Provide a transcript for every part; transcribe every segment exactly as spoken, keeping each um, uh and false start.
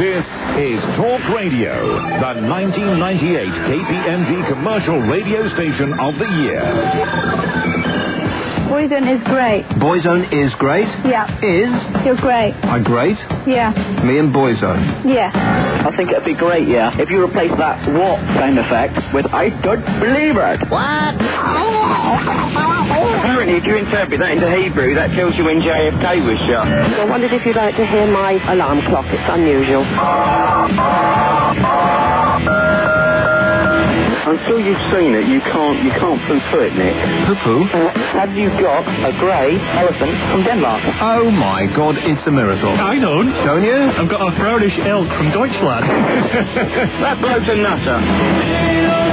This is Talk Radio, the nineteen ninety-eight K P M G commercial radio station of the year. Boyzone is great. Boyzone is great? Yeah. Is? You're great. I'm great? Yeah. Me and Boyzone? Yeah. I think it'd be great, yeah, if you replace that what sound effect with I don't believe it. What? Apparently, if you interpret that into Hebrew, that tells you when J F K was shot. I wondered if you'd like to hear my alarm clock. It's unusual. Until you've seen it, you can't you can't poo-poo it, Nick. Poo-poo? Uh, have you got a grey elephant from Denmark? Oh my God, it's a miracle. I don't. Don't you? I've got a brownish elk from Deutschland. That bloke's a nutter.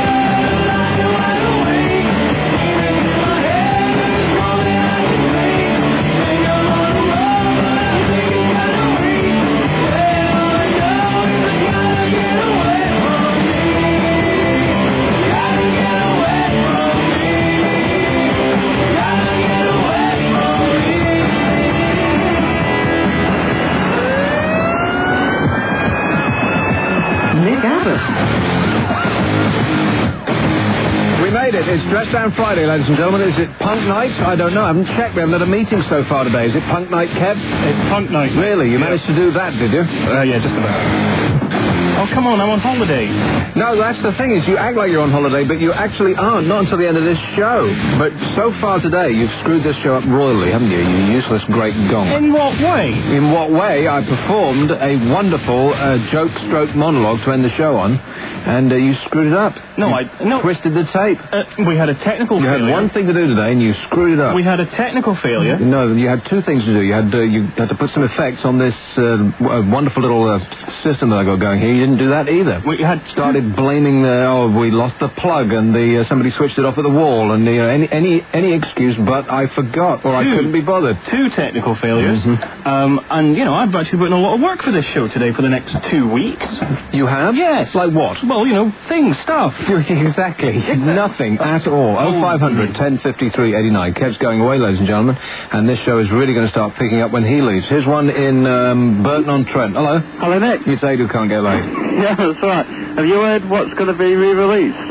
We made it. It's Dress Down Friday, ladies and gentlemen. Is it Punk Night? I don't know. I haven't checked. We haven't had a meeting so far today. Is it Punk Night, Kev? It's Punk Night. Really? You yeah. managed to do that, did you? Uh, yeah, just about. Oh, come on, I'm on holiday. No, that's the thing is you act like you're on holiday, but you actually aren't, not until the end of this show. But so far today, you've screwed this show up royally, haven't you, you useless great gong? In what way? In what way? I performed a wonderful uh, joke-stroke monologue to end the show on, and uh, you screwed it up. No, you I... No. twisted the tape. Uh, we had a technical you failure. You had one thing to do today, and you screwed it up. We had a technical failure. No, you had two things to do. You had uh, you had to put some effects on this uh, w- wonderful little uh, system that I got going here. You didn't do that either. We had started blaming the oh we lost the plug and the uh, somebody switched it off at the wall and you know, any any any excuse but I forgot or two, I couldn't be bothered. Two technical failures. Mm-hmm. Um, and you know I've actually put in a lot of work for this show today for the next two weeks. You have? Yes. Like what? Well, you know things, stuff. Exactly. Nothing at all. Oh five hundred ten fifty-three eighty-nine. Kev's going away, ladies and gentlemen, and this show is really going to start picking up when he leaves. Here's one in um, Burton on Trent. Hello. Hello, Nick. It's Ade who can't get late. Yeah, that's right. Have you heard what's going to be re-released?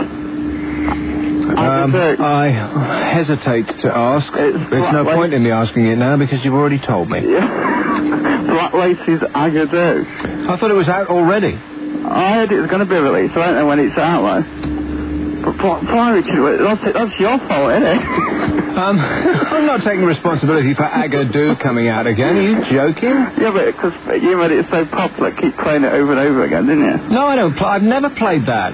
Um, I hesitate to ask. It's There's no Black point in me asking it now because you've already told me. Yeah. Black Lace's Agadoo. I thought it was out already. I heard it was going to be released. I don't know when it's out, though. But why, Richard? That's, that's your fault, isn't it? um, I'm not taking responsibility for Agadoo coming out again. Are you joking? Yeah, but because you made it so popular, keep playing it over and over again, didn't you? No, I don't. Pl- I've never played that.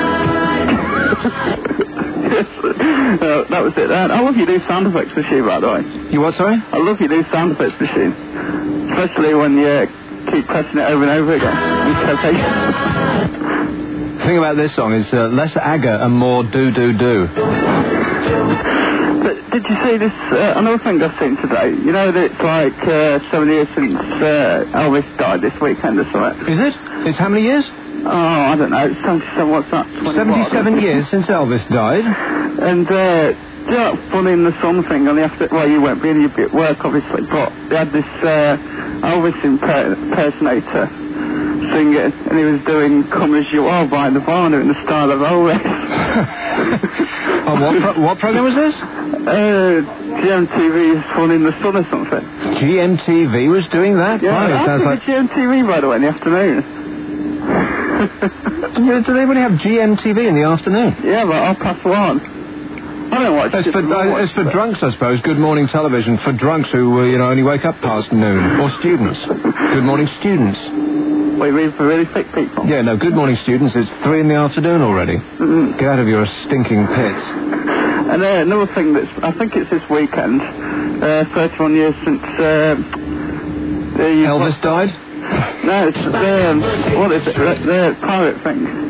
Yes. Uh, that was it then. I love your new sound effects machine, by the way. You what, sorry? I love your new sound effects machine. Especially when you keep pressing it over and over again. The thing about this song is uh, less aga and more do-do-do. But did you see this, uh, another thing I've seen today? You know that it's like uh, seven years since uh, Elvis died this weekend or something. Is it? It's how many years? Oh, I don't know. It's seventy-seven, what's that? seventy-seven years since Elvis died. And, uh, you know, that Funny in the Sun thing on the after... Well, you weren't really at work, obviously, but they had this uh, Elvis imper- impersonator singing, and he was doing Come As You Are by Nirvana in the style of Elvis. Oh, what, pro- what program was this? Uh, G M T V's Funny in the Sun or something. G M T V was doing that? Yeah, Right, it sounds like... G M T V, by the way, in the afternoon. Do they really have G M T V in the afternoon? Yeah, but I'll pass one. I don't watch It's it. for, uh, it's for drunks, I suppose. Good morning television for drunks who, uh, you know, only wake up past noon. Or students. Good morning students. What, you mean for really thick people? Yeah, no, good morning students. It's three in the afternoon already. Mm-hmm. Get out of your stinking pits. And uh, another thing that's, I think it's this weekend, uh, thirty-one years since... Uh, the, Elvis what, died? No, it's the, um, what is it, the, the pirate thing.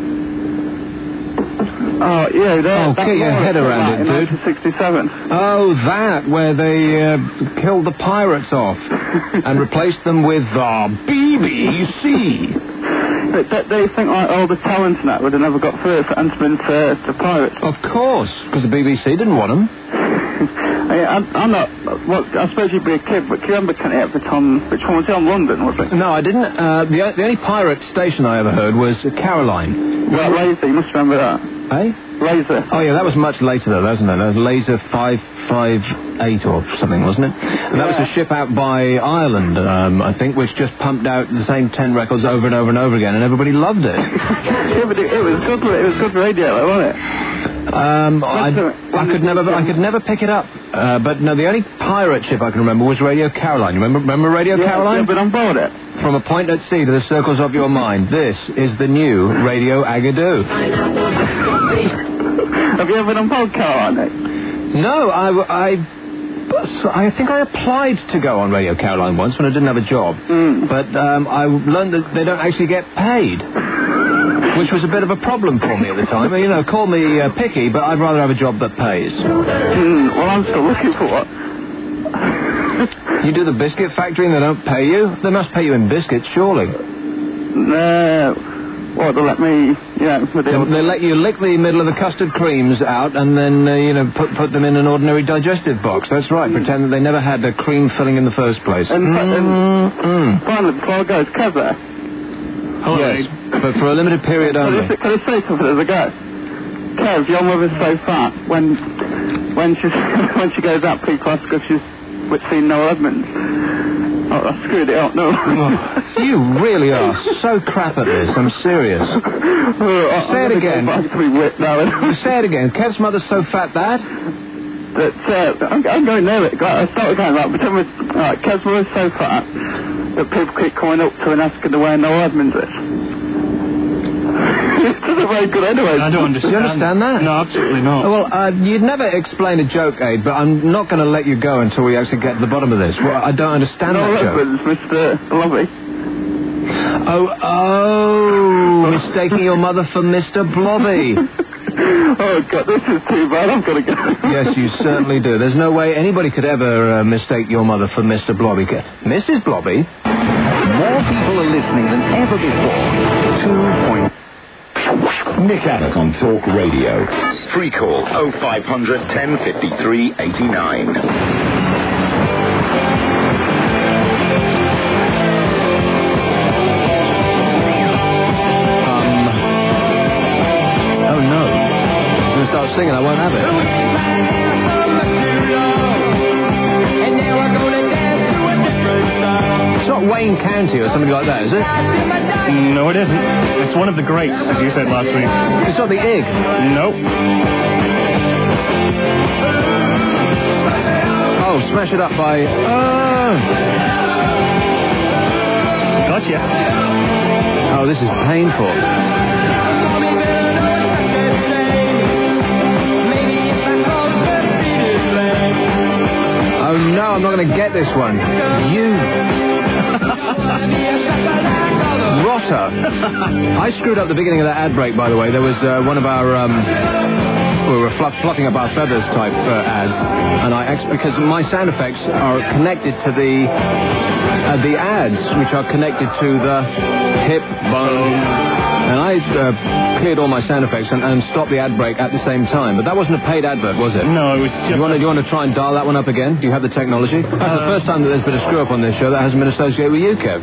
Oh, yeah, that, oh, that get your head around it, in dude. nineteen sixty-seven. Oh, that, where they uh, killed the pirates off and replaced them with the B B C. But they, they think like all the talent and that would have never got through if it hadn't been to, to pirates. Of course, because the B B C didn't want them. Hey, I'm, I'm not. Well, I suppose you'd be a kid, but do you remember Kenny Everett on which one was it on London? Was it? No, I didn't. Uh, the, o- the only pirate station I ever heard was Caroline. Well, Laser, you must remember that. Eh? Laser. Oh yeah, that was much later though, wasn't it? That was Laser five five eight or something, wasn't it? And that Yeah. was a ship out by Ireland, um, I think, which just pumped out the same ten records over and over and over again, and everybody loved it. Yeah, but it, it was good. It was good radio, though, wasn't it? Um, I, What's the- I could never, I could never pick it up. Uh, but no, the only pirate ship I can remember was Radio Caroline. You remember, remember Radio Yeah, Caroline? yeah, but on board it. From a point at sea to the circles of your mind, this is the new Radio Agadoo. Have you ever been on board Caroline, Nick? No, I, I, I think I applied to go on Radio Caroline once when I didn't have a job. Mm. But um, I learned that they don't actually get paid, which was a bit of a problem for me at the time. You know, call me uh, picky, but I'd rather have a job that pays. Mm, well, I'm still looking for one. You do the biscuit factory and they don't pay you? They must pay you in biscuits, surely. No. Well, they let me, yeah, with the They, old... they let you lick the middle of the custard creams out and then, uh, you know, put put them in an ordinary digestive box. That's right. Pretend that they never had the cream filling in the first place. And, and Mm. finally, before I go, it's Kev there. Yes, but for a limited period Can only. I, say- can I say something as I go? Kev, your mother's so fat. When when she's when she goes out, people ask if she's seen Noel Edmonds. Oh, I screwed it up. No. Oh, you really are so crap at this. I'm serious. oh, Say it again. Now. Say it again. Kev's mother's so fat that... That, uh, I'm, I'm going near it. I started going like, pretend with, right, Kev's mother's so fat that people keep coming up to her and asking her where Noel Edmonds is. It's just a very good anyway. I don't understand. You understand that? No, absolutely not. Well, uh, you'd never explain a joke, Abe, but I'm not going to let you go until we actually get to the bottom of this. Well, I don't understand Noel that joke. Edmonds, Mister Blobby. Oh, oh, mistaking your mother for Mister Blobby. Oh, God, this is too bad. I'm going to go. Yes, you certainly do. There's no way anybody could ever uh, mistake your mother for Mister Blobby. Missus Blobby? More people are listening than ever before. Two point... Nick Abbott on Talk Radio. Free call oh five hundred, ten fifty-three, eighty-nine. Start singing, I won't have it. It's not Wayne County or something like that, is it? No, it isn't. It's one of the greats, as you said last week. It's not the Ig. Nope. Oh, Smash It Up by... Oh. Gotcha. Oh, this is painful. Oh, no, I'm not going to get this one. You... Rotter. I screwed up the beginning of that ad break, by the way. There was uh, one of our... Um, we were fluff, fluffing up our feathers type uh, ads. And I... Ex- because my sound effects are connected to the... Uh, the ads, which are connected to the hip bone... And I uh, cleared all my sound effects and, and stopped the ad break at the same time. But that wasn't a paid advert, was it? No, it was just... You want, to, you want to try and dial that one up again? Do you have the technology? That's uh, the first time that there's been a screw-up on this show that hasn't been associated with you, Kev.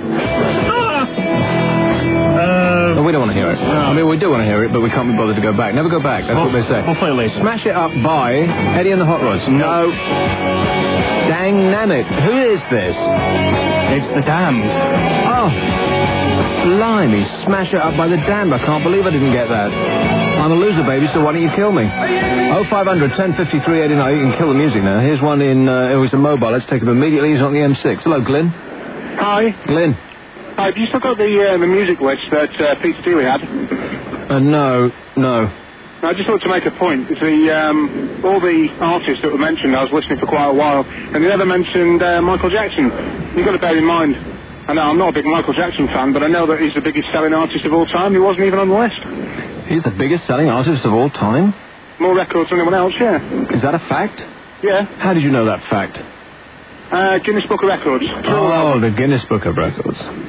Uh, oh, we don't want to hear it. No. I mean, we do want to hear it, but we can't be bothered to go back. Never go back. That's we'll, what they say. We'll play it later. Smash It Up by Eddie and the Hot Rods. No. Dang-nammit. Who is this? It's the Damned. Oh. Blimey, Smash It Up by the Damned. I can't believe I didn't get that. I'm a loser, baby, so why don't you kill me? oh five hundred, ten fifty-three, eighty-nine. You can kill the music now. Here's one in, uh, it was a mobile. Let's take him immediately. He's on the M six. Hello, Glyn. Hi. Glyn. Hi, have you still got the, uh, the music list that uh, Pete Steely had? Uh, no, no. I just thought to make a point. The, um, all the artists that were mentioned, I was listening for quite a while, and they never mentioned uh, Michael Jackson. You've got to bear in mind, I know I'm not a big Michael Jackson fan, but I know that he's the biggest selling artist of all time. He wasn't even on the list. He's the biggest selling artist of all time? More records than anyone else, yeah. Is that a fact? Yeah. How did you know that fact? Uh, Guinness Book of Records. Oh, the Guinness Book of Records.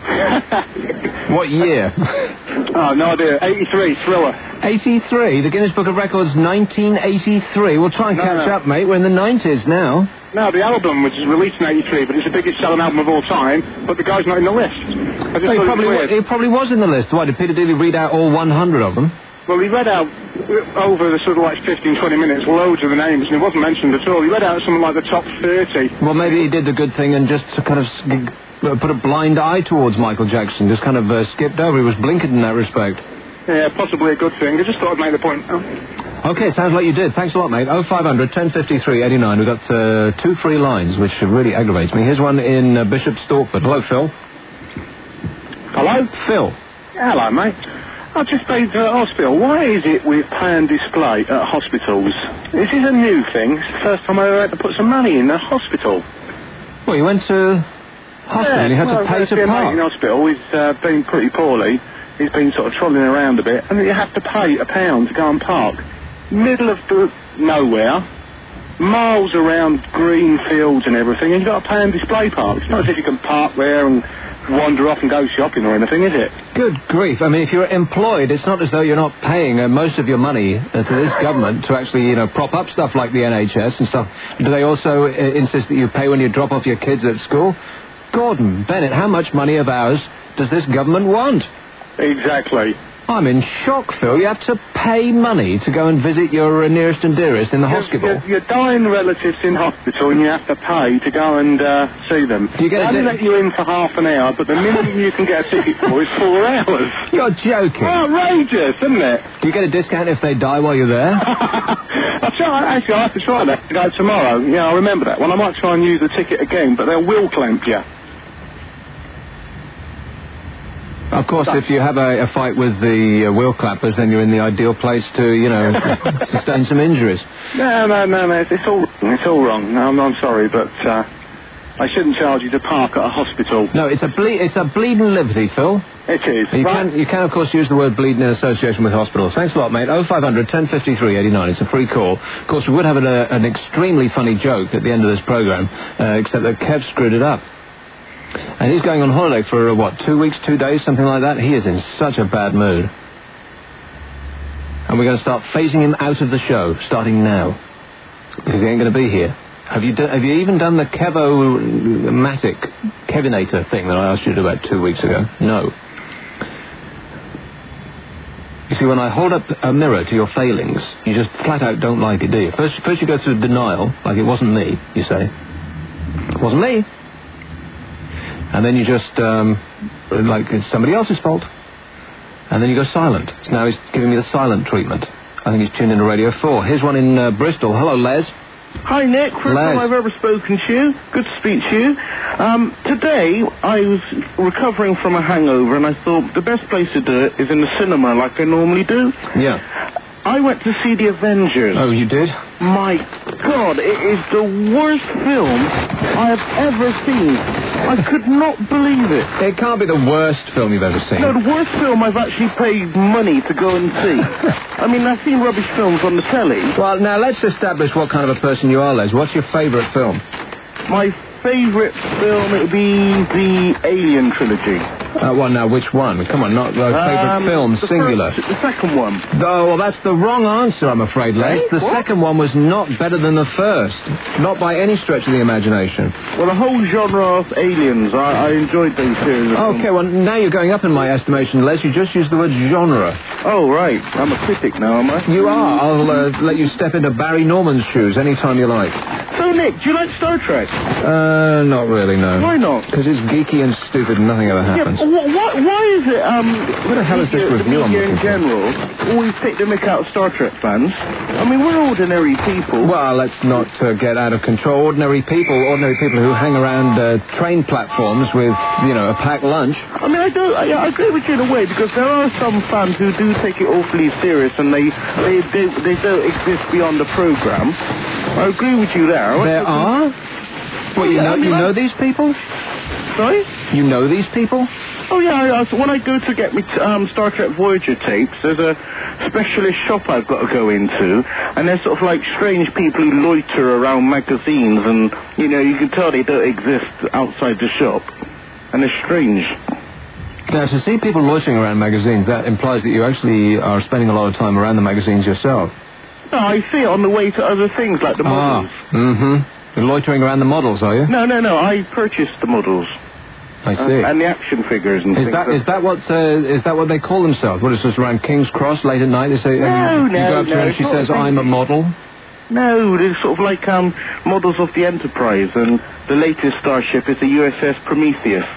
What year? Oh, no idea. eighty-three, Thriller. eighty-three? The Guinness Book of Records, nineteen eighty-three. We'll try and No, catch no. up, mate. We're in the nineties now. No, the album was released in eighty-three, but it's the biggest selling album of all time, but the guy's not in the list. I just Well, thought he, it was probably weird. wa- he probably was in the list. Why, did Peter Dealey read out all one hundred of them? Well, he read out uh, over the sort of like fifteen, twenty minutes, loads of the names, and it wasn't mentioned at all. He read out something like the top thirty. Well, maybe he did the good thing and just kind of s- g- uh, put a blind eye towards Michael Jackson, just kind of uh, skipped over. He was blinkered in that respect. Yeah, possibly a good thing. I just thought I'd make the point. Oh. Okay, sounds like you did. Thanks a lot, mate. oh five hundred, ten fifty-three, eighty-nine. We've got uh, two free lines, which really aggravates me. Here's one in uh, Bishop Stortford. Hello, Phil. Hello? Phil. Hello, mate. I just stayed at hospital. Why is it with pay and display at hospitals? This is a new thing. It's the first time I ever had to put some money in a hospital. Well, you went to hospital and you had well, to pay there's to been a mate park. in hospital. He's uh, been pretty poorly. He's been sort of trolling around a bit, and you have to pay a pound to go and park. Middle of the nowhere, miles around green fields and everything, and you've got to pay and display park. It's not as if you can park there and wander off and go shopping or anything, is it? Good grief. I mean, if you're employed, it's not as though you're not paying uh, most of your money uh, to this government to actually, you know, prop up stuff like the N H S and stuff. Do they also uh, insist that you pay when you drop off your kids at school? Gordon Bennett, how much money of ours does this government want? Exactly. I'm in shock, Phil. You have to pay money to go and visit your uh, nearest and dearest in the Your- hospital. Your, your dying relatives in hospital, and you have to pay to go and uh, see them. Do you get they a only di- let you in for half an hour, but the minimum you can get a ticket for is four hours. You're joking. Outrageous, isn't it? Do you get a discount if they die while you're there? I'll try, actually, I'll have to try that to go tomorrow. Yeah, I remember that one. I might try and use the ticket again, but they'll will clamp you. Of course, if you have a, a fight with the uh, wheel clappers, then you're in the ideal place to, you know, sustain some injuries. No, no, no, no. It's, it's all it's all wrong. No, I'm, I'm sorry, but uh, I shouldn't charge you to park at a hospital. No, it's a ble- it's a bleeding liberty, Phil. It is. You right? can, you can, of course, use the word bleeding in association with hospitals. Thanks a lot, mate. oh five hundred, ten fifty-three, eighty-nine. It's a free call. Of course, we would have an, uh, an extremely funny joke at the end of this programme, uh, except that Kev screwed it up. And he's going on holiday for, uh, what, two weeks, two days, something like that? He is in such a bad mood. And we're going to start phasing him out of the show, starting now. Because he ain't going to be here. Have you, do- have you even done the Kevo-matic, Kevinator thing that I asked you to do about two weeks ago? No. You see, when I hold up a mirror to your failings, you just flat out don't like it, do you? First, first you go through denial, like it wasn't me, you say. It wasn't me. And then you just, um, like it's somebody else's fault. And then you go silent. So now he's giving me the silent treatment. I think he's tuned into Radio four. Here's one in uh, Bristol. Hello, Les. Hi, Nick. First Les. time I've ever spoken to you. Good to speak to you. Um, today, I was recovering from a hangover, and I thought the best place to do it is in the cinema, like I normally do. Yeah. I went to see The Avengers. Oh, you did? My God, it is the worst film I have ever seen. I could not believe it. It can't be the worst film you've ever seen. No, the worst film I've actually paid money to go and see. I mean, I've seen rubbish films on the telly. Well, now let's establish what kind of a person you are, Les. What's your favourite film? My favourite film, it would be the Alien trilogy. Uh, well, now, which one? Come on, not the favourite Um, film, the singular. first- the second one. Oh, well, that's the wrong answer, I'm afraid, Les. Eh? The What? second one was not better than the first. Not by any stretch of the imagination. Well, the whole genre of aliens, I, I enjoyed those series of films. Okay, well, now you're going up in my estimation, Les. You just used the word genre. Oh, right. I'm a critic now, am I? You are. I'll uh, let you step into Barry Norman's shoes anytime you like. So, Nick, do you like Star Trek? Uh, not really, no. Why not? Because it's geeky and stupid and nothing ever Yeah, happens. but wh- wh- why is it, um... What the hell is this media- review the I'm media in looking for? general always take the mick out of Star Trek fans? I mean, we're ordinary people. Well, let's not uh, get out of control. Ordinary people, ordinary people who hang around uh, train platforms with, you know, a packed lunch. I mean, I do. I, I agree with you in a way, because there are some fans who do take it awfully serious, and they they they, they don't exist beyond the program. I agree with you there. There are? Well, you Yeah, know, I mean, you I- know these people? Sorry? You know these people? Oh yeah, I, I, so when I go to get me t- um, Star Trek Voyager tapes, there's a specialist shop I've got to go into, and there's sort of like strange people who loiter around magazines, and you know you can tell they don't exist outside the shop, and they're strange. Now, to see people loitering around magazines, that implies that you actually are spending a lot of time around the magazines yourself. No, I see it on the way to other things like the models. Ah, mm-hmm. You're loitering around the models, are you? No, no, no. I purchased the models. I see. Uh, and the action figures and is things. That, is that what uh, is that what they call themselves? What is this around King's Cross late at night? They say, no, um, no, you go up to no, her and she says, I'm a model? No, they're sort of like um, models of the Enterprise, and the latest starship is the U S S Prometheus.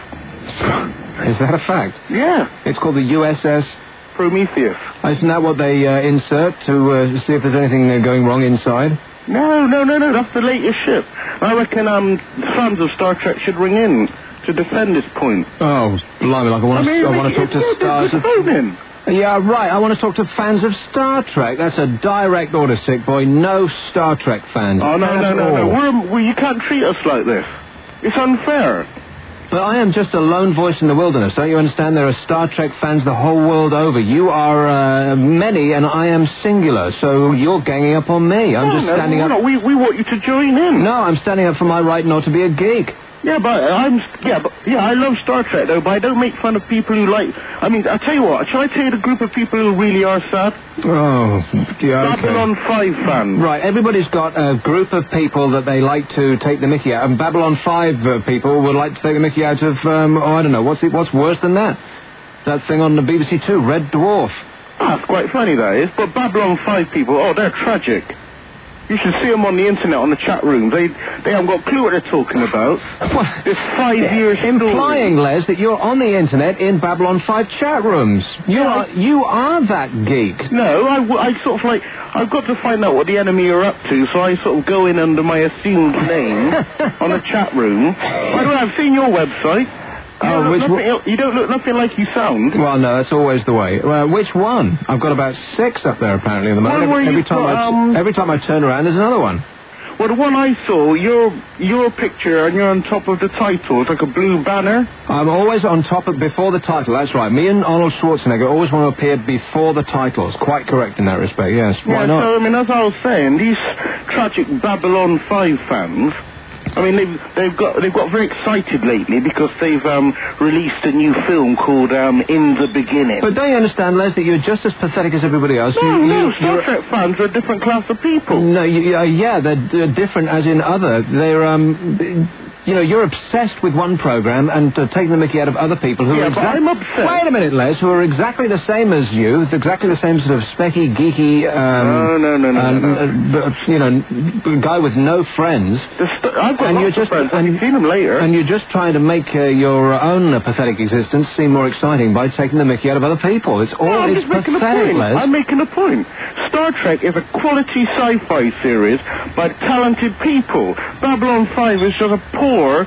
Is that a fact? Yeah. It's called the U S S... Prometheus. Isn't that what they uh, insert to uh, see if there's anything uh, going wrong inside? No, no, no, no, that's the latest ship. I reckon um, fans of Star Trek should ring in to defend this point. Oh, blimey, like I want to, I mean, I want to talk to stars of... phone in. Yeah, right, I want to talk to fans of Star Trek. That's a direct order, sick boy. No Star Trek fans. Oh, no, no, no, no. We're, we, you can't treat us like this. It's unfair. But I am just a lone voice in the wilderness. Don't you understand? There are Star Trek fans the whole world over. You are uh, many, and I am singular. So you're ganging up on me. I'm no, just no, standing up. No, we we want you to join in. No, I'm standing up for my right not to be a geek. Yeah, but I'm yeah, but yeah, I love Star Trek though. But I don't make fun of people who like. I mean, I tell you what. Shall I tell you the group of people who really are sad? Oh, yeah, okay. Babylon five fans. Right, everybody's got a group of people that they like to take the mickey out. And Babylon five uh, people would like to take the mickey out of, um, oh, I don't know, what's it, what's worse than that? That thing on the B B C Two, Red Dwarf. That's quite funny, that is. But Babylon five people, oh, they're tragic. You should see them on the internet, on the chat room. They they haven't got a clue what they're talking about. What? It's five years implying, Les, that you're on the internet in Babylon five chat rooms. You yeah. are you are that geek. No, I, I sort of like I've got to find out what the enemy are up to, so I sort of go in under my assumed name on a chat room. By the way, I've seen your website. You, oh, don't which nothing, you don't look nothing like you sound. Well, no, that's always the way. Uh, which one? I've got about six up there apparently at the moment. Every, every, time got, I, um, every time I turn around, there's another one. Well, the one I saw, your your picture, and you're on top of the title. It's like a blue banner. I'm always on top of before the title. That's right. Me and Arnold Schwarzenegger always want to appear before the titles. Quite correct in that respect. Yes. Why yeah, not? So I mean, as I was saying, these tragic Babylon five fans. I mean, they've they've got they've got very excited lately because they've um, released a new film called um, In the Beginning. But don't you understand, Les, that you're just as pathetic as everybody else? No, you, no, you, Star Trek fans are a different class of people. No, you, uh, yeah, they're, they're different as in other. They're um. You know, you're obsessed with one program and uh, taking the mickey out of other people who yeah, are exactly... but I'm obsessed. Wait a minute, Les, who are exactly the same as you, with exactly the same sort of specky, geeky... Um, no, no, no, no, um, no, no. Uh, you know, guy with no friends. St- I've got and lots you're just, of friends. And, I've seen them later. And you're just trying to make uh, your own uh, pathetic existence seem more exciting by taking the mickey out of other people. It's all... No, I'm it's just making pathetic, a point. Les. I'm making a point. Star Trek is a quality sci-fi series by talented people. Babylon five is just a poor...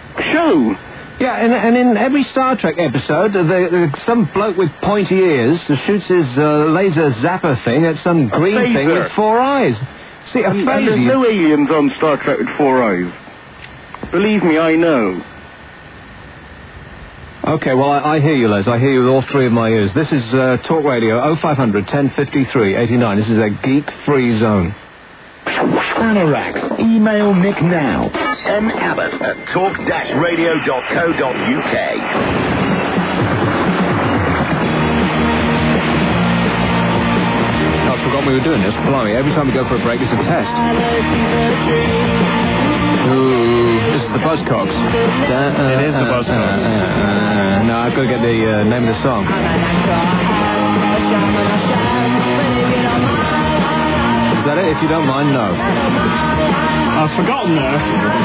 show. Yeah, and, and in every Star Trek episode, uh, the, uh, some bloke with pointy ears shoots his uh, laser zapper thing at some A green phaser. thing with four eyes. See, a And, and phaser. there's no aliens on Star Trek with four eyes. Believe me, I know. Okay, well, I, I hear you, Les. I hear you with all three of my ears. This is uh, Talk Radio oh five hundred, ten fifty-three, eighty-nine. This is a geek-free zone. Anorak. Email Nick now. M. Abbott at talk radio dot co dot uk. I forgot we were doing this. Blimey, every time we go for a break, it's a test. Ooh, this is the Buzzcocks. It is the Buzzcocks. Uh, uh, uh, no, I've got to get the uh, name of the song. Is that it? If you don't mind, no. I've forgotten now.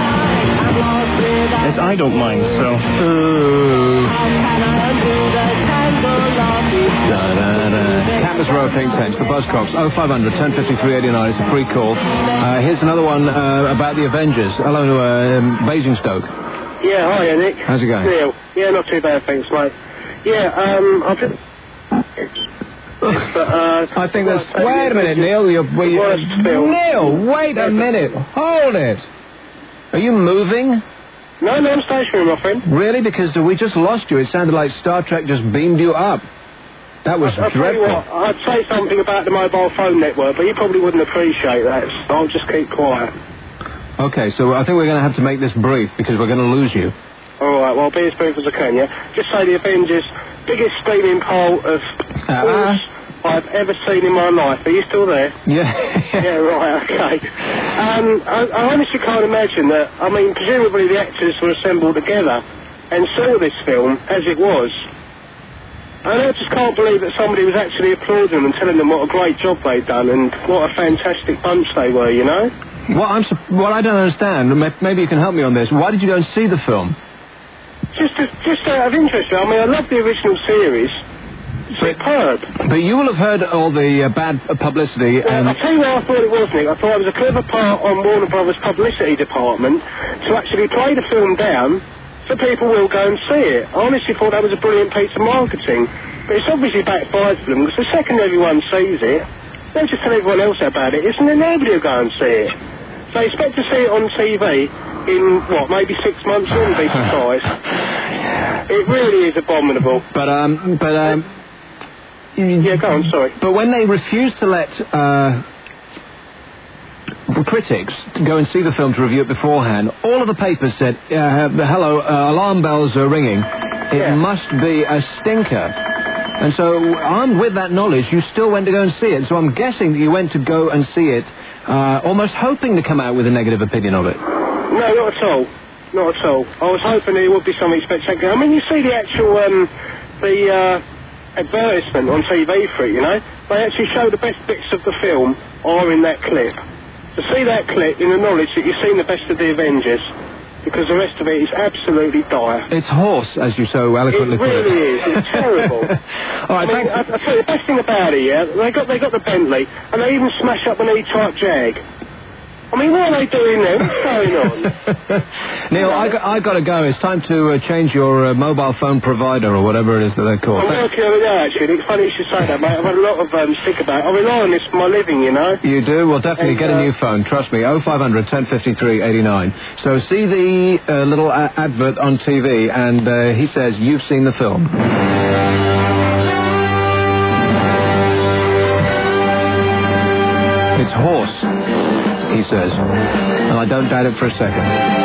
Yes, I don't mind, so... Ooh. Da, da, da. Campus Row Pink Tents, the Buzzcocks, oh five hundred, ten fifty-three, eighty-nine. It's a free call. Uh, here's another one uh, about the Avengers. Hello to uh, um, Basingstoke. Yeah, hi, Nick. How's it going? Neil. Yeah, not too bad, thanks, mate. Yeah, um, I've just... But, uh, I think there's... Wait a minute, Neil. You're, well, you, worst film. Neil, wait a minute. Hold it. Are you moving? No, no, I'm stationary, my friend. Really? Because we just lost you. It sounded like Star Trek just beamed you up. That was I, I'll tell you dreadful. what, I'd say something about the mobile phone network, but you probably wouldn't appreciate that, so I'll just keep quiet. Okay, so I think we're going to have to make this brief because we're going to lose you. All right, well, be as brief as I can, yeah? Just say the Avengers, biggest steaming pile of Uh-uh. horse I've ever seen in my life. Are you still there? Yeah. Yeah, right, okay. Um, I, I honestly can't imagine that. I mean, presumably the actors were assembled together and saw this film as it was. And I just can't believe that somebody was actually applauding them and telling them what a great job they'd done and what a fantastic bunch they were, you know? Well, I'm, su- what I don't understand, and may- maybe you can help me on this, why did you go and see the film? Just, just out of interest, I mean, I love the original series. Superb. But you will have heard all the uh, bad uh, publicity Well, and... I'll tell you what I thought it was, Nick. I thought it was a clever part on Warner Brothers' publicity department to actually play the film down so people will go and see it. I honestly thought that was a brilliant piece of marketing. But it's obviously backfired for them, because the second everyone sees it, they'll just tell everyone else about it. Isn't there nobody will go and see it? So expect to see it on T V in, what, maybe six months, you wouldn't be surprised. It really is abominable. But, um, but, um... Yeah, go on, sorry. But when they refused to let uh, critics go and see the film to review it beforehand, all of the papers said, uh, hello, uh, alarm bells are ringing. It Yeah. must be a stinker. And so, armed with that knowledge, you still went to go and see it. So I'm guessing that you went to go and see it, uh, almost hoping to come out with a negative opinion of it. No, not at all. Not at all. I was hoping there would be something spectacular. I mean, you see the actual, um, the, uh, advertisement on T V for it, you know? They actually show the best bits of the film are in that clip. To see that clip in the knowledge that you've seen the best of the Avengers, because the rest of it is absolutely dire. It's horse, as you so eloquently It put it. really is. It's terrible. All right, I mean, thanks. I, I tell you, the best thing about it, yeah, they got they got the Bentley, and they even smash up an E-Type Jag. I mean, what are they doing there? What's going on? Neil, I got, I got to go. It's time to uh, change your uh, mobile phone provider or whatever it is that they're called. I'm working on it now, actually. It's funny you should say that, mate. I've had a lot of um, stick about it. I rely on this for my living, you know. You do? Well, definitely And, get a uh, new phone. Trust me. oh five hundred, ten fifty-three, eighty-nine. So see the uh, little a- advert on T V, and uh, he says, you've seen the film. It's horse, he says. And I don't doubt it for a second.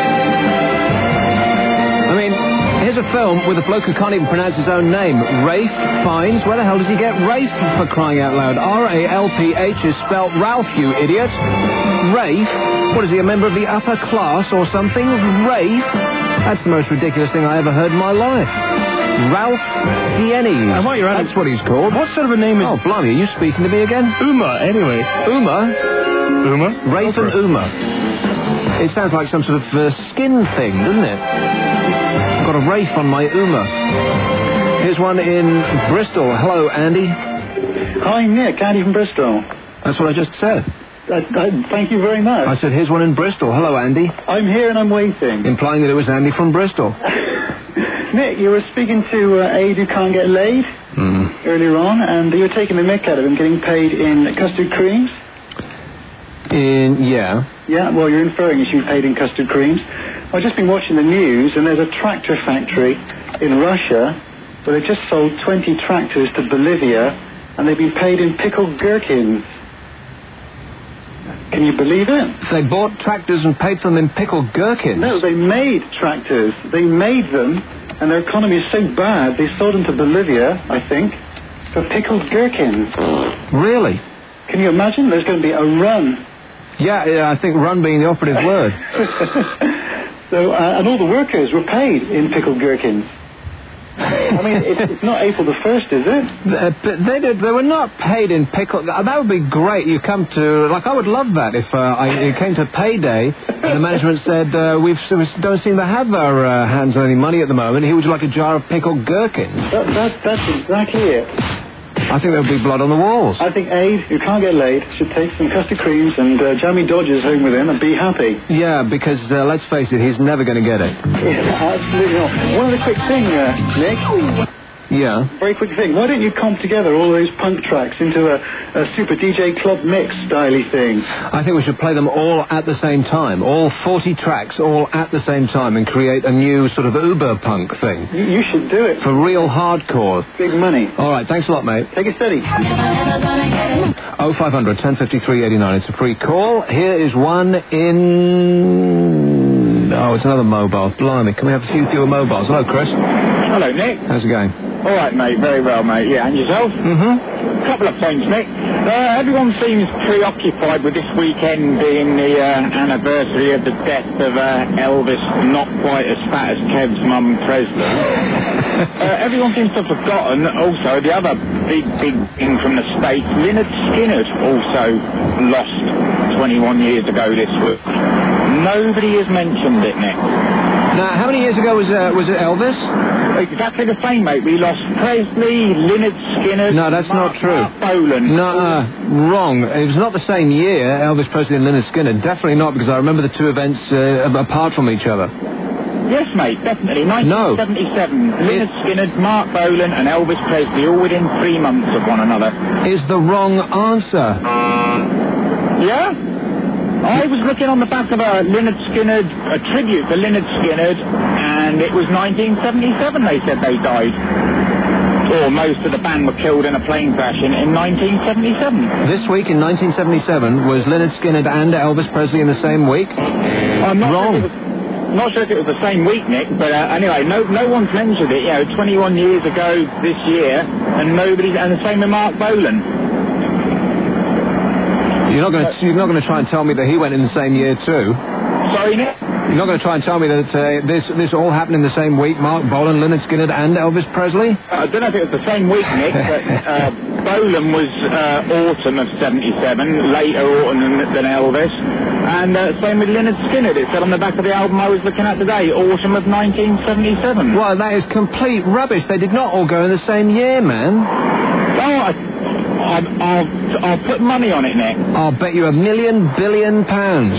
I mean, here's a film with a bloke who can't even pronounce his own name. Rafe Fiennes. Where the hell does he get Rafe, for crying out loud? R A L P H is spelt Ralph, you idiot. Rafe? What is he, a member of the upper class or something? Rafe? That's the most ridiculous thing I ever heard in my life. Ralph Fiennes. And while you're at it- That's what he's called. What sort of a name is... Oh, blimey, are you speaking to me again? Uma, anyway. Uma? Uma? Rafe and Uma. It sounds like some sort of uh, skin thing, doesn't it? I've got a Rafe on my Uma. Here's one in Bristol. Hello, Andy. Hi, Nick. Andy from Bristol. That's what I just said. Uh, uh, thank you very much. I said, here's one in Bristol. Hello, Andy. I'm here and I'm waiting. Implying that it was Andy from Bristol. Nick, you were speaking to uh, Aid who can't get laid Mm. earlier on, and you were taking the mick out of him getting paid in custard creams. In, yeah. Yeah, well, you're inferring you should be paid in custard creams. I've just been watching the news, and there's a tractor factory in Russia where they've just sold twenty tractors to Bolivia, and they've been paid in pickled gherkins. Can you believe it? They bought tractors and paid for them in pickled gherkins. No, they made tractors. They made them, and their economy is so bad, they sold them to Bolivia, I think, for pickled gherkins. Really? Can you imagine? There's going to be a run. Yeah, yeah, I think run being the operative word. So, uh, and all the workers were paid in pickled gherkins. I mean, it's, it's not April the first, is it? Uh, but they did, they were not paid in pickle. That would be great. You come to, like, I would love that if uh, I, it came to payday and the management said, uh, we've, we don't seem to have our uh, hands on any money at the moment. Here would you like a jar of pickled gherkins? That, that, that's exactly it. I think there would be blood on the walls. I think Aid, who can't get laid, should take some custard creams and uh, jammy Dodgers home with him and be happy. Yeah, because uh, let's face it, he's never going to get it. Yeah, absolutely not. One other quick thing, uh, Nick. Yeah. Very quick thing. Why don't you comp together all those punk tracks into a, a super D J club mix styley thing? I think we should play them all at the same time. All forty tracks all at the same time and create a new sort of Uber punk thing. You, you should do it. For real hardcore. Big money. All right, thanks a lot, mate. Take it steady. oh five hundred, ten fifty-three, eighty-nine. It's a free call. Here is one in No, it's another mobile. Blimey, can we have a few fewer mobiles? Hello, Chris. Hello, Nick. How's it going? All right, mate. Very well, mate. Yeah, and yourself? Mm-hmm. A couple of points, Nick. Uh, everyone seems preoccupied with this weekend being the uh, anniversary of the death of uh, Elvis, not quite as fat as Kev's mum, Presley. uh, everyone seems to have forgotten also the other big, big thing from the States. Lynyrd Skynyrd also lost twenty-one years ago this week. Nobody has mentioned it, Nick. Now, how many years ago was uh, was it Elvis? Exactly the same, mate. We lost Presley, Lynyrd Skynyrd... No, that's Mark, not true. Mark Bolan. No, uh, wrong. It was not the same year, Elvis Presley and Lynyrd Skynyrd. Definitely not, because I remember the two events uh, apart from each other. Yes, mate, definitely. nineteen seventy-seven. No. Lynyrd Skynyrd, Mark Bolan and Elvis Presley, all within three months of one another. Is the wrong answer. Yeah? I was looking on the back of a Lynyrd Skynyrd, a tribute to Lynyrd Skynyrd, and it was nineteen seventy-seven they said they died. Or most of the band were killed in a plane crash in, in nineteen seventy-seven. This week in nineteen seventy-seven, was Lynyrd Skynyrd and Elvis Presley in the same week? I'm not Wrong. Sure if it was, not sure if it was the same week, Nick, but uh, anyway, no no one's mentioned it. You know, twenty-one years ago this year, and nobody's, and the same with Mark Bolan. You're not going to you're not going to try and tell me that he went in the same year too. Sorry, Nick? You're not going to try and tell me that uh, this this all happened in the same week, Mark Bolan, Lynyrd Skynyrd and Elvis Presley? Uh, I don't know if it was the same week, Nick, but uh, Bolan was uh, autumn of seventy-seven, later autumn than, than Elvis. And uh, same with Lynyrd Skynyrd. It said on the back of the album I was looking at today, autumn of nineteen seventy-seven. Well, that is complete rubbish. They did not all go in the same year, man. Oh, I... I'll, I'll, I'll put money on it, Nick. I'll bet you a million billion pounds.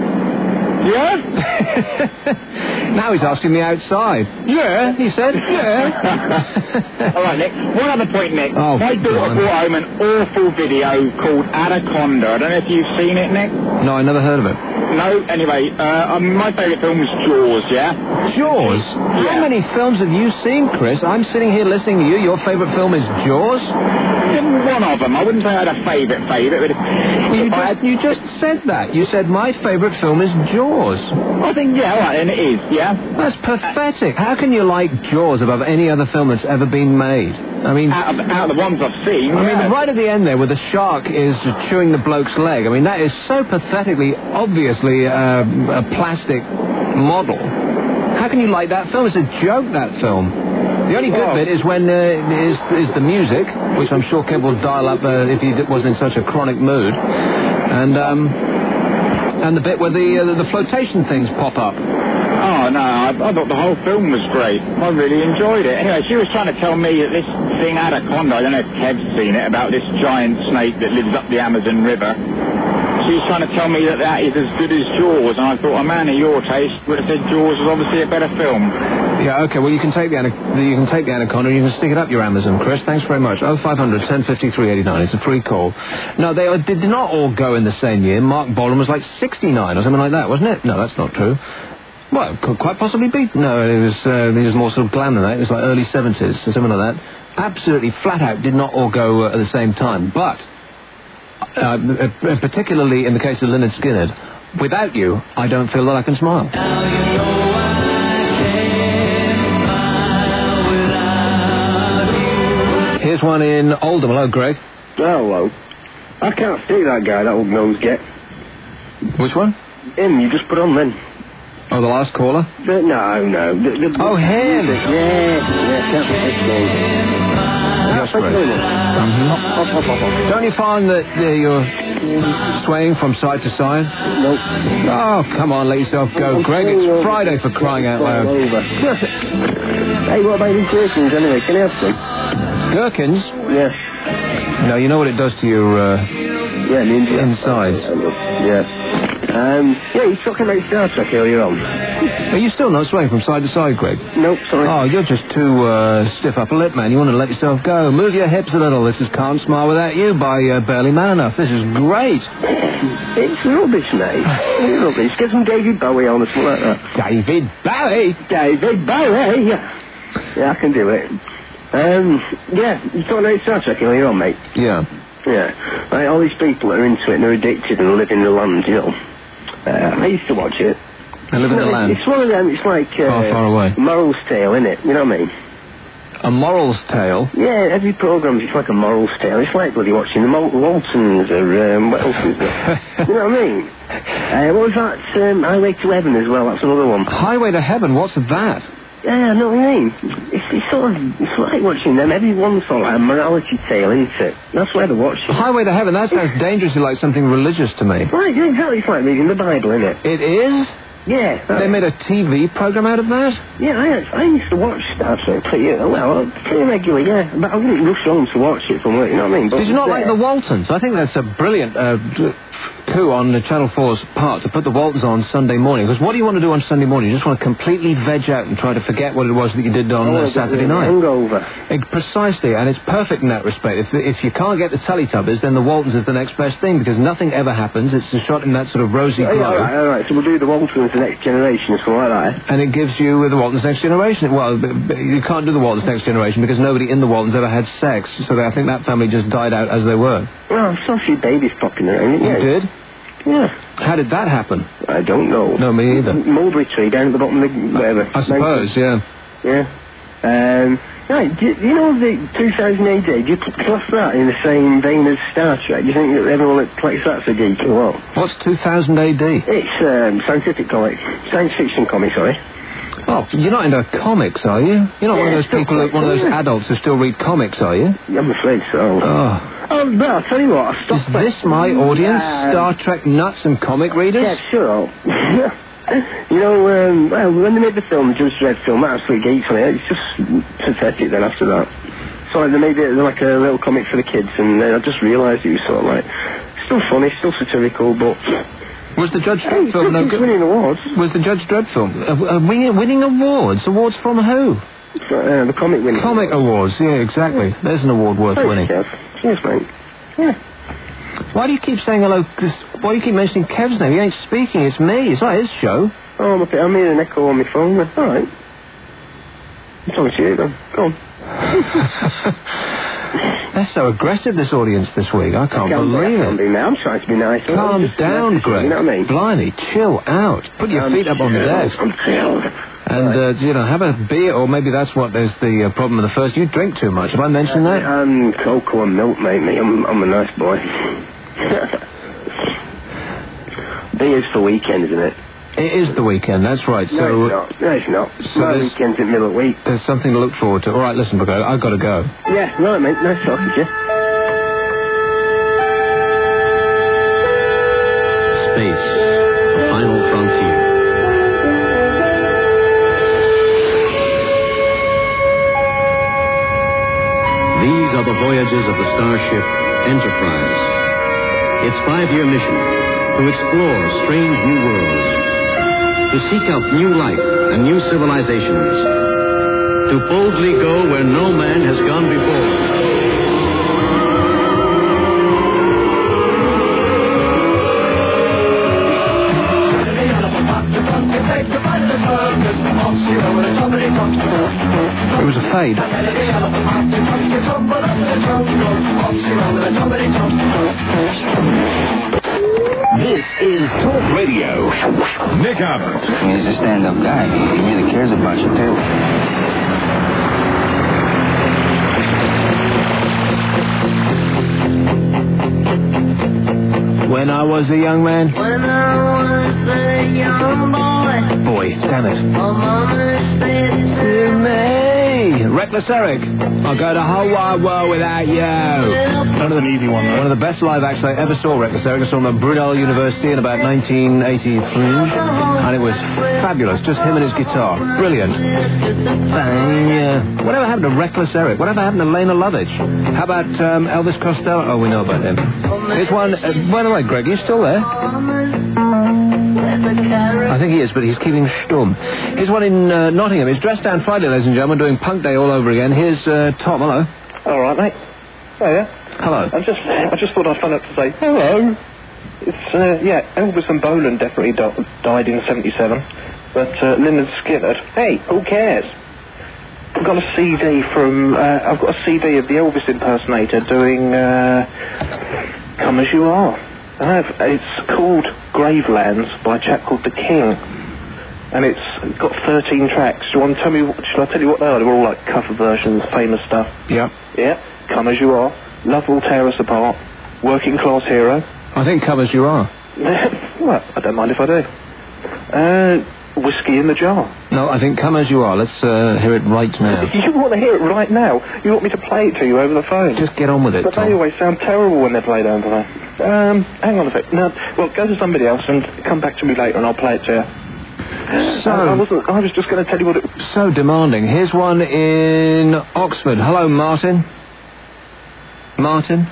Yeah? Now he's asking me outside. Yeah, he said, yeah. All right, Nick. One other point, Nick. Oh, My daughter God. brought home an awful video called Anaconda. I don't know if you've seen it, Nick. No, I never heard of it. No? Anyway, uh, um, my favourite film was Jaws, yeah? Jaws? Yeah. How many films have you seen, Chris? I'm sitting here listening to you. Your favourite film is Jaws? One of them. I wouldn't say I had a favourite favourite, but... Well, you, just, you just said that. You said my favourite film is Jaws. I think, yeah, all right, and it is, yeah? That's pathetic. How can you like Jaws above any other film that's ever been made? I mean... Out of, out of the ones I've seen... I yeah. mean, right at the end there, where the shark is chewing the bloke's leg, I mean, that is so pathetically, obviously, uh, a plastic model. How can you like that film? It's a joke, that film. The only good Oh. bit is when uh, is, is the music, which I'm sure Kev will dial up uh, if he wasn't in such a chronic mood. And, um... And the bit where the uh, the flotation things pop up. Oh, no, I, I thought the whole film was great. I really enjoyed it. Anyway, she was trying to tell me that this thing, Anaconda, I don't know if Kev's seen it, about this giant snake that lives up the Amazon River. She was trying to tell me that that is as good as Jaws, and I thought, a man of your taste would have said Jaws was obviously a better film. Yeah, okay, well, you can take the, ana- you can take the Anaconda and you can stick it up your Amazon, Chris. Thanks very much. oh five hundred, ten fifty-three eighty-nine. It's a free call. No, they, they did not all go in the same year. Mark Bolan was like sixty-nine or something like that, wasn't it? No, that's not true. Well, it could quite possibly be. No, it was, uh, it was more sort of glam than that. It was like early seventies or something like that. Absolutely flat out did not all go uh, at the same time. But, uh, uh, particularly in the case of Lynyrd Skynyrd, without you, I don't feel that I can smile. Now you know Here's one in Oldham. Hello, Greg. Hello. I can't see that guy, that old nose get. Which one? Him, you just put on then. Oh, the last caller? The, no, no. The, the, oh, him! The, yeah, yeah, can't see this name. That's great. Mm-hmm. Don't you find that uh, you're swaying from side to side? Nope. Oh, come on, let yourself go, Greg. It's Friday, for crying out loud. Over. Hey, what about these gherkins anyway? Can I have some? Gherkins? Yeah. No, you know what it does to your uh, yeah, the insides. Yeah. Um, yeah, you talking about Star Trek earlier on. Are you still not swaying from side to side, Greg? Nope, sorry. Oh, you're just too uh, stiff upper lip, man. You want to let yourself go. Move your hips a little. This is Can't Smile Without You by uh, Barely Man Enough. This is great. It's rubbish, mate. It's rubbish. Get some David Bowie on or something like that. David Bowie? David Bowie! Yeah, I can do it. Um, yeah, you talking about Star Trek earlier on, mate? Yeah. Yeah. Right, all these people that are into it and are addicted and live in the land, you know. Uh, I used to watch it. They live in the Well, land. It's one of them, it's like... Uh, Far, far away. Moral's Tale, isn't it? You know what I mean? A moral's tale? Yeah, every program's it's like a moral's tale. It's like bloody watching the Mol- Waltons or um, what else is there? You know what I mean? Uh, what was that? Um, Highway to Heaven as well. That's another one. Highway to Heaven? What's that? Yeah, I know what I mean. It's, it's sort of it's like watching them. Everyone's sort of like a morality tale, isn't it? That's why they're watching. Highway to Heaven? That sounds dangerously like something religious to me. Right, yeah, exactly. It's like reading the Bible, isn't it? It is? Yeah. They made a T V program out of that? Yeah, I, I used to watch Star Trek pretty, well, pretty regularly, yeah. But I wouldn't rush on to watch it from work, you know what I mean? But Did you not yeah. like the Waltons? I think that's a brilliant uh, d- coup on the Channel four's part to put the Waltons on Sunday morning. Because what do you want to do on Sunday morning? You just want to completely veg out and try to forget what it was that you did on Oh, uh, Saturday night. Hangover. Eh, Precisely, and it's perfect in that respect. If, if you can't get the Teletubbies, then the Waltons is the next best thing, because nothing ever happens. It's just shot in that sort of rosy Oh, glow. yeah, all right, all right. So we'll do the Waltons the next generation, something like that. And it gives you the Waltons Next Generation. Well, b- b- you can't do the Waltons Next Generation because nobody in the Waltons ever had sex. So they, I think that family just died out as they were. Well, I saw a few babies popping around. You Yeah. did? Yeah. How did that happen? I don't know. No, me either. Mulberry tree down at the bottom of the... whatever. I suppose, yeah. Yeah. Um... Right, do you, you know the two thousand A D, do you class that in the same vein as Star Trek? Do you think that everyone that collects that's a geek or what? What's two thousand A D? It's um, scientific comic. Science fiction comic, sorry. Oh, you're not into comics, are you? You're not one of Yeah, those people, that, one of those yeah. adults who still read comics, are you? I'm afraid so. Oh. Oh, but I'll tell you what, I Is stopped... this my audience? Uh, Star Trek nuts and comic readers? Yeah, sure. You know, um, well, when they made the film, the Judge Dredd film, absolute geeks on it. It's just pathetic then after that. So they made it like a little comic for the kids, and uh, I just realised it was sort of like, still funny, still satirical, but... Was the Judge Hey, Dredd film no it's good? winning awards. Was the Judge Dredd film uh, uh, winning, winning awards? Awards from who? Uh, the comic winning. Comic awards, yeah, exactly. There's an award worth Thanks, winning. Kev. Cheers, mate. Yeah. Why do you keep saying hello? Cause, why do you keep mentioning Kev's name? He ain't speaking, it's me. It's not his show. Oh, I'm, a bit, I'm hearing an echo on my phone. All right. I'm talking to you then. Go on. They're so aggressive, this audience this week. I can't I can't believe I can't it. be now. I'm trying to be nice. Calm Just down, nice, Greg. You know what I mean? Blimey, chill out. Put your I'm feet up on the chilled. desk. I'm chilled. And, uh, you know, have a beer, or maybe that's what is the uh, problem with the first. You drink too much. Have I mentioned that? I'm cocoa and milk, mate. Me, I'm, I'm a nice boy. Beer's for weekend, isn't it? It is the weekend, that's right. So no, it's not. No, it's not. So My there's- weekend's in the middle of the week. there's something to look forward to. All right, listen, Bugger, I've got to go. Yeah, right, mate. Nice talking to you. Space, the final frontier. These are the voyages of the starship Enterprise. Its five-year mission, to explore strange new worlds, to seek out new life and new civilizations, to boldly go where no man has gone before. It was a fade. This is Talk Radio. Nick Abbott. He's a stand-up guy. He really cares about you, too. When I was a young man. When I was a young boy, Boy, damn it. my mama said To me. Reckless Eric. I'll go the whole wide world without you. That's an easy one, though. One of the best live acts I ever saw, Reckless Eric. I saw him at Brunel University in about nineteen eighty-three. And it was fabulous. Just him and his guitar. Brilliant. Bang. Whatever happened to Reckless Eric? Whatever happened to Lena Lovitch? How about um, Elvis Costello? Oh, we know about him. Here's one. Uh, by the way, Greg, are you still there? I think he is, but he's keeping stum. Here's one in uh, Nottingham. It's Dress Down Friday, ladies and gentlemen, doing Punk Day all over again. Here's uh, Tom. Hello. All right, mate. Oh, yeah. Hello. I just, I just thought I'd phone up to say hello. It's, uh, yeah, Elvis and Bolan definitely di- died in seventy-seven, but uh, Lynyrd Skynyrd, hey, who cares? I've got a C D from, uh, I've got a C D of the Elvis impersonator doing uh, Come As You Are. I have, it's called Gravelands by a chap called The King. and it's got thirteen tracks. Do you want to tell me, what, shall I tell you what they are? They're all like cover versions, famous stuff. Yeah. Yeah, Come As You Are, Love Will Tear Us Apart, Working Class Hero. I think Come As You Are. Well, I don't mind if I do. Uh, Whiskey in the Jar. No, I think Come As You Are. Let's uh, hear it right now. You want to hear it right now? You want me to play it to you over the phone? Just get on with it, But Tom. they always sound terrible when they're played over the phone. Um, hang on a sec. No, well, go to somebody else and come back to me later and I'll play it to you. So, I, I wasn't. I was just going to tell you what it... So demanding. Here's one in Oxford. Hello, Martin. Martin?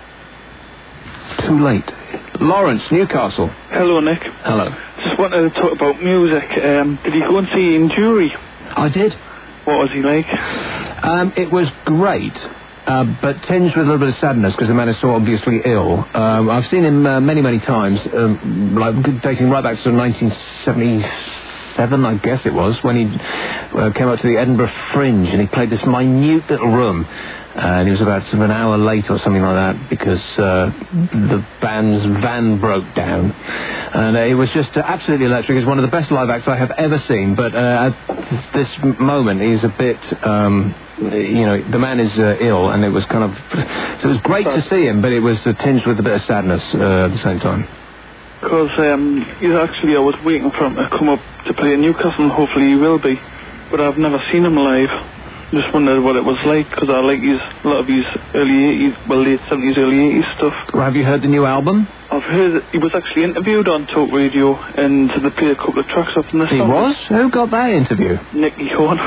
Too late. Lawrence, Newcastle. Hello, Nick. Hello. Just wanted to talk about music. Um, did you go and see In Jury? I did. What was he like? Um, it was great, uh, but tinged with a little bit of sadness because the man is so obviously ill. Um, I've seen him uh, many, many times, um, like dating right back to nineteen seventy-seven, I guess it was, when he uh, came up to the Edinburgh Fringe and he played this minute little room. Uh, and he was about sort of an hour late or something like that because uh, the band's van broke down. And uh, it was just uh, absolutely electric. It's one of the best live acts I have ever seen. But uh, at this moment, he's a bit, um, you know, the man is uh, ill, and it was kind of... So it was great to see him, but it was uh, tinged with a bit of sadness uh, at the same time. Because um, actually I was waiting for him to come up to play in Newcastle, and hopefully he will be. But I've never seen him live. Just wondered what it was like, because I like his, a lot of his early eighties, well, late seventies, early eighties stuff. Well, have you heard the new album? I've heard that he was actually interviewed on Talk Radio, and they played a couple of tracks up in the He song. was? Who got that interview? Nicky Horn.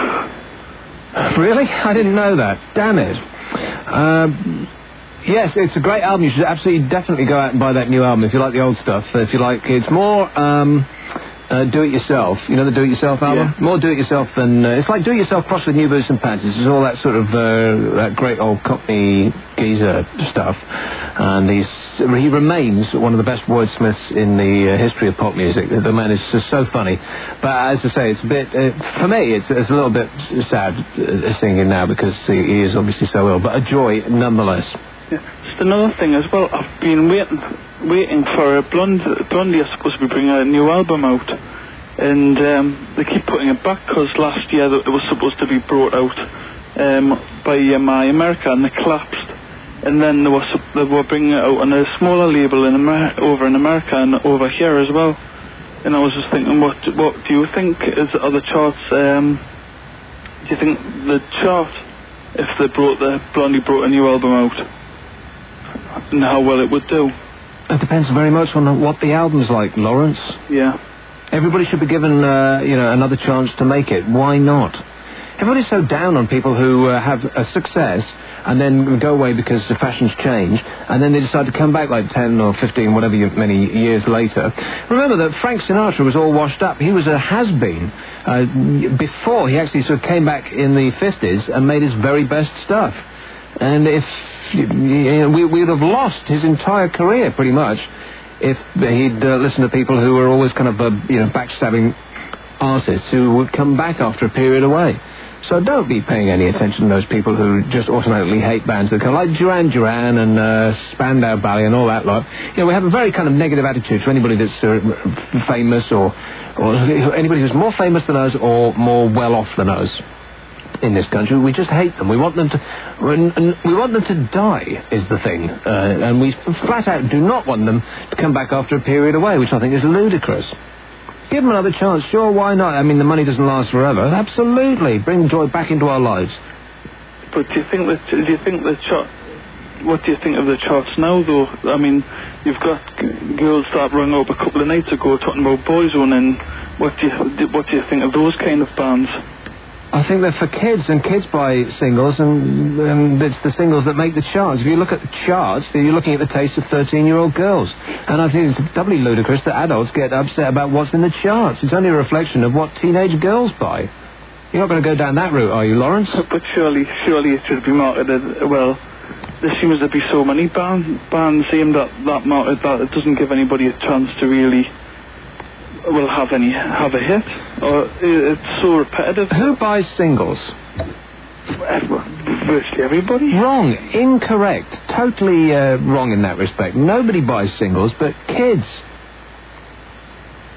Really? I didn't know that. Damn it. Um... Yes, it's a great album. You should absolutely, definitely go out and buy that new album if you like the old stuff. So if you like, it's more um, uh, do-it-yourself. You know the do-it-yourself album? Yeah. More do-it-yourself than... Uh, it's like do-it-yourself crossed with New Boots and Panties. It's all that sort of, uh, that great old Cockney geezer stuff. And he's, he remains one of the best wordsmiths in the uh, history of pop music. The man is just so funny. But as I say, it's a bit... Uh, for me, it's, it's a little bit sad uh, singing now because he, he is obviously so ill. But a joy nonetheless. Yeah. Just another thing as well, I've been waiting waiting for a Blond, Blondie are supposed to be bringing a new album out, and um, they keep putting it back because last year it was supposed to be brought out um, by M I America and they collapsed, and then they were, they were bringing it out on a smaller label in Amer- over in America and over here as well. And I was just thinking, what what do you think is are the charts? Um, do you think the chart, if they brought the Blondie brought a new album out, and how well it would do? It depends very much on what the album's like, Lawrence. Yeah. Everybody should be given, uh, you know, another chance to make it. Why not? Everybody's so down on people who uh, have a success and then go away because the fashions change, and then they decide to come back like ten or fifteen, whatever you, many years later. Remember that Frank Sinatra was all washed up. He was a has-been uh, before he actually sort of came back in the fifties and made his very best stuff. And if you know, we, we would have lost his entire career, pretty much, if he'd uh, listened to people who were always kind of, uh, you know, backstabbing artists who would come back after a period away. So don't be paying any attention to those people who just automatically hate bands that come, like Duran Duran and uh, Spandau Ballet and all that lot. You know, we have a very kind of negative attitude to anybody that's uh, famous or, or anybody who's more famous than us or more well-off than us. In this country, we just hate them. We want them to, we want them to die. Is the thing, uh, and we flat out do not want them to come back after a period away, which I think is ludicrous. Give them another chance, sure. Why not? I mean, the money doesn't last forever. Absolutely, bring joy back into our lives. But do you think that? Do you think the chart? What do you think of the charts now, though? I mean, you've got g- girls that rung up a couple of nights ago talking about Boyzone, and what do you what do you think of those kind of bands? I think they're for kids, and kids buy singles, and, and it's the singles that make the charts. If you look at the charts, you're looking at the taste of thirteen-year-old girls. And I think it's doubly ludicrous that adults get upset about what's in the charts. It's only a reflection of what teenage girls buy. You're not going to go down that route, are you, Lawrence? But surely, surely it should be marketed, well, there seems to be so many band, bands aimed at that market that it doesn't give anybody a chance to really... will have any have a hit, or it's so repetitive. Who buys singles? Virtually everybody. Wrong, incorrect, totally uh, wrong in that respect. Nobody buys singles, but kids.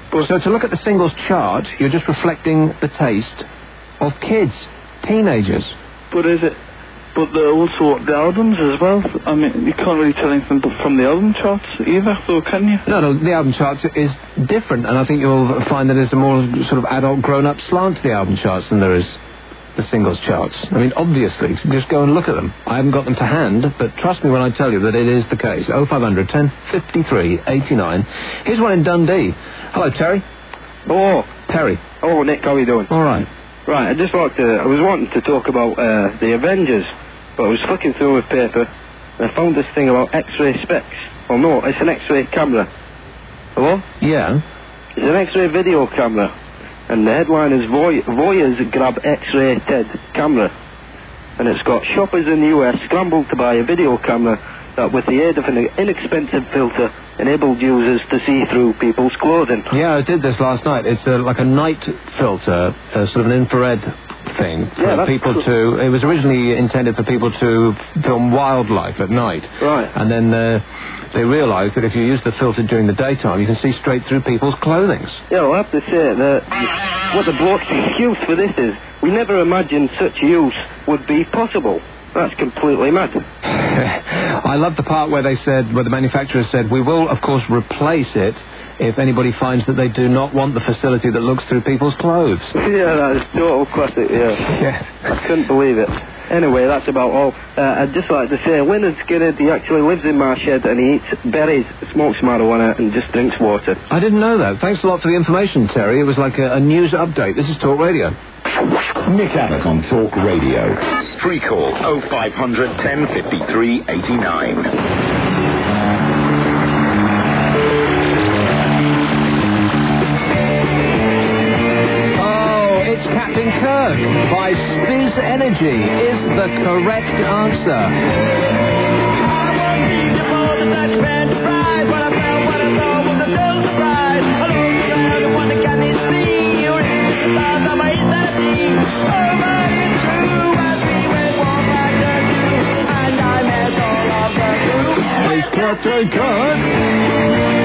So to look at the singles chart, you're just reflecting the taste of kids, teenagers. But is it... But the, also the albums as well. I mean, you can't really tell anything from the album charts either, though, can you? No, no, the album charts is different, and I think you'll find that there's a more sort of adult, grown-up slant to the album charts than there is the singles charts. I mean, obviously, just go and look at them. I haven't got them to hand, but trust me when I tell you that it is the case. oh five hundred, ten fifty-three, eighty-nine. Here's one in Dundee. Hello, Terry. Oh. Terry. Oh, Nick, how are you doing? All right. Right, I just like to... I was wanting to talk about uh, the Avengers. But I was flicking through a paper and I found this thing about X-ray specs. Oh no, it's an X-ray camera. Hello? Yeah. It's an X-ray video camera. And the headline is Voy- Voyeurs grab X-ray T E D camera. And it's got shoppers in the U S scrambled to buy a video camera that with the aid of an inexpensive filter enabled users to see through people's clothing. Yeah, I did this last night. It's a, like a night filter, uh, sort of an infrared thing for Yeah, that's people cool. to... It was originally intended for people to film wildlife at night. Right. And then uh, they realised that if you use the filter during the daytime, you can see straight through people's clothing. Yeah, I'll have to say that what the bloke's excuse for this is, we never imagined such use would be possible. That's completely mad. I love the part where they said, where the manufacturer said, we will, of course, replace it if anybody finds that they do not want the facility that looks through people's clothes. Yeah, that is total classic, yeah. Yes. I couldn't believe it. Anyway, that's about all. Uh, I'd just like to say, Leonard Skinner, he actually lives in my shed and he eats berries, smokes marijuana and just drinks water. I didn't know that. Thanks a lot for the information, Terry. It was like a, a news update. This is Talk Radio. Nick Abbott on Talk Radio. Free call oh five hundred, ten fifty-three, eighty-nine. Captain Kirk by Spiz Energy is the correct answer. It's Captain Kirk.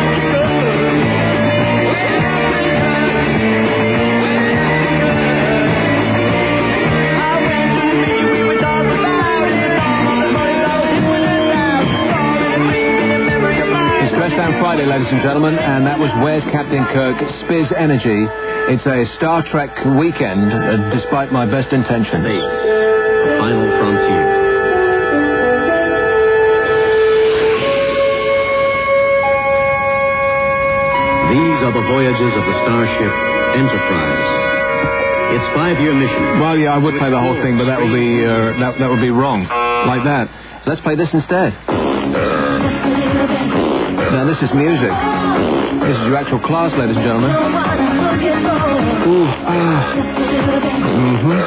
Down Friday, ladies and gentlemen, and that was Where's Captain Kirk, Spiz Energy. It's a Star Trek weekend, uh, despite my best intentions. Final frontier. These are the voyages of the starship Enterprise. Its five-year mission. Well, yeah, I would play the whole thing, but that would be uh, that, that would be wrong. Like that. Let's play this instead. Now, this is music. This is your actual class, ladies and gentlemen. Ooh, ah. Mm-hmm.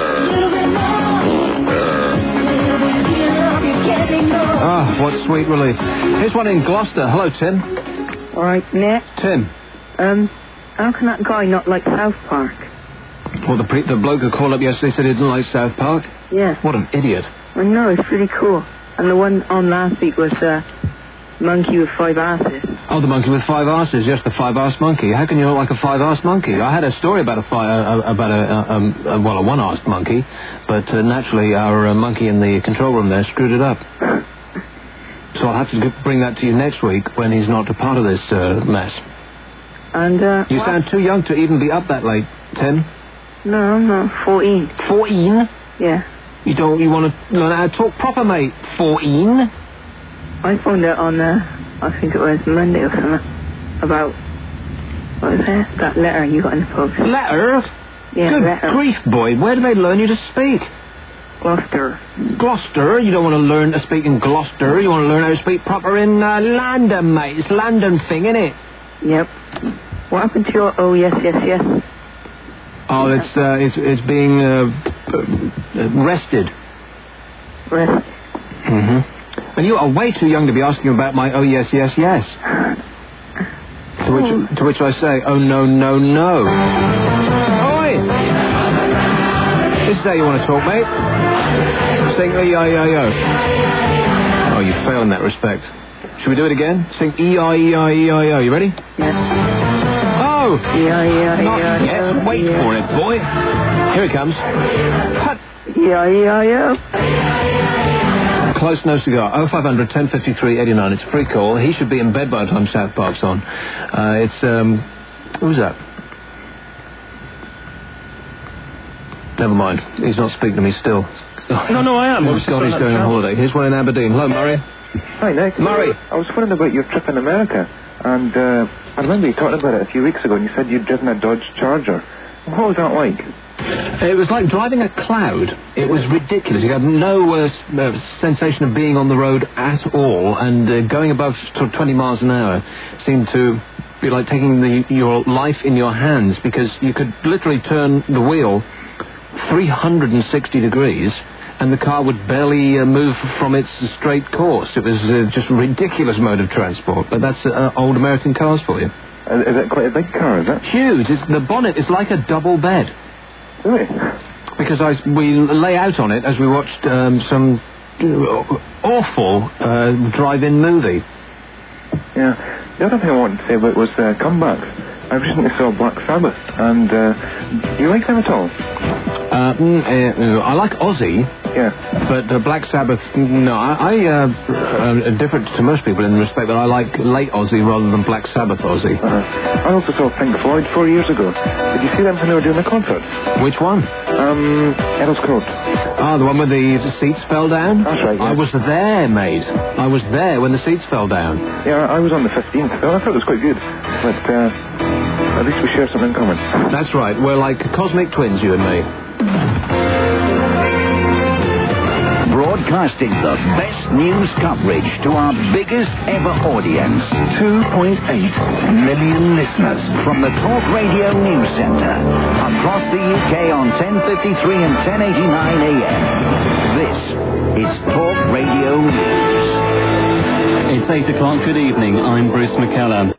Ah, what sweet relief. Here's one in Gloucester. Hello, Tim. All right, Nick. Tim. Um, how can that guy not like South Park? Well, the, pre- the bloke who called up yesterday said he didn't like South Park? Yeah. What an idiot. I know, it's pretty cool. And the one on last week was, uh... monkey with five asses. Oh, the monkey with five asses. Yes, the five-ass monkey. How can you not like a five-ass monkey? I had a story about a fi- uh, about a, uh, um, uh, well, a one-assed monkey, but uh, naturally our uh, monkey in the control room there screwed it up. So I'll have to g- bring that to you next week when he's not a part of this uh, mess. And, uh... You what? sound too young to even be up that late, Tim. No, no, fourteen. fourteen? Yeah. You don't... You want to learn how to talk proper, mate? fourteen? I found out on, uh, I think it was Monday or something, about, what was that? That letter you got in the post. Letter? Yeah, Good letter. grief, boy. Where do they learn you to speak? Gloucester. Gloucester? You don't want to learn to speak in Gloucester. You want to learn how to speak proper in uh, London, mate. It's a London thing, isn't it? Yep. What happened to your oh, yes, yes, yes? Oh, it's, uh, it's, it's being, uh, rested. Rest. Mm-hmm. And you are way too young to be asking about my oh, yes, yes, yes. To which, to which I say, oh, no, no, no. Oi! This is how you want to talk, mate. Sing E I E I O. Oh, you fail in that respect. Should we do it again? Sing E I E I E I O. You ready? Yeah. Oh! No. Yeah, yeah, Not yeah. yet. yeah, Wait yeah. for it, boy. Here it comes. Hut. Yeah, yeah, yeah. Close, no cigar. oh five hundred, ten fifty-three, eighty-nine. It's a free call. He should be in bed by the time South Park's on. Uh, it's, um... Who's that? Never mind. He's not speaking to me still. No, no, I am. Oh, God, he's going on holiday. Here's one in Aberdeen. Hello, Murray. Hi, Nick. Murray. I was wondering about your trip in America, and uh, I remember you talking about it a few weeks ago, and you said you'd driven a Dodge Charger. What was that like? It was like driving a cloud. It was ridiculous. You had no uh, s- uh, sensation of being on the road at all, and uh, going above sort of twenty miles an hour seemed to be like taking the, your life in your hands, because you could literally turn the wheel three hundred sixty degrees, and the car would barely uh, move from its straight course. It was uh, just a ridiculous mode of transport, but that's uh, old American cars for you. Uh, is it quite a big car, is it? Huge. It's, the bonnet is like a double bed. Really? Because I, we lay out on it as we watched um, some uh, awful uh, drive-in movie. Yeah. The other thing I wanted to say about was uh, comebacks. I recently saw Black Sabbath, and uh, do you like them at all? Uh, mm, uh, I like Ozzy. Yeah. But uh, Black Sabbath, no, I, I uh, uh, different to most people in the respect that I like late Ozzy rather than Black Sabbath Ozzy. Uh-huh. I also saw Pink Floyd four years ago. Did you see them when they were doing a concert? Which one? Um, Earl's Court. Ah, the one where the seats fell down? That's right, yeah. I was there, mate. I was there when the seats fell down. Yeah, I was on the fifteenth. I thought it was quite good. But, uh, at least we share something in common. That's right. We're like cosmic twins, you and me. Broadcasting the best news coverage to our biggest ever audience. two point eight million listeners from the Talk Radio News Centre. Across the U K on ten fifty-three and ten eighty-nine A M. This is Talk Radio News. It's eight o'clock. Good evening. I'm Bruce McKellar.